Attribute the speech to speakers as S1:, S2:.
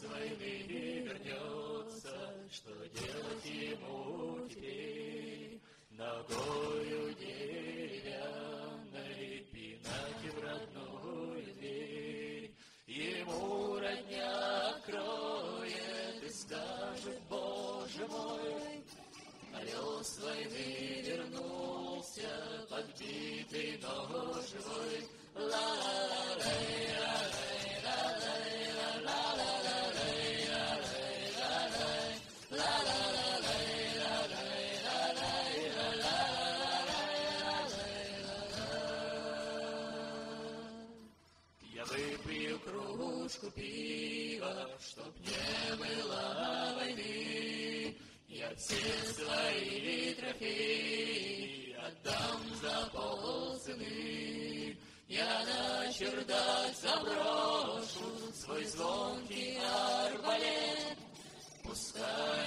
S1: войны вернется, что делать ему теперь? Ногою деревянной пинать в родную дверь. Ему родня откроет и скажет: Боже мой, орел с войны вернулся, подбитый, но живой. Я выпью кружку пива, чтоб не было войны. Я все свои трофеи отдам за полцены. Я на чердак заброшу свой звонкий арбалет. Пускай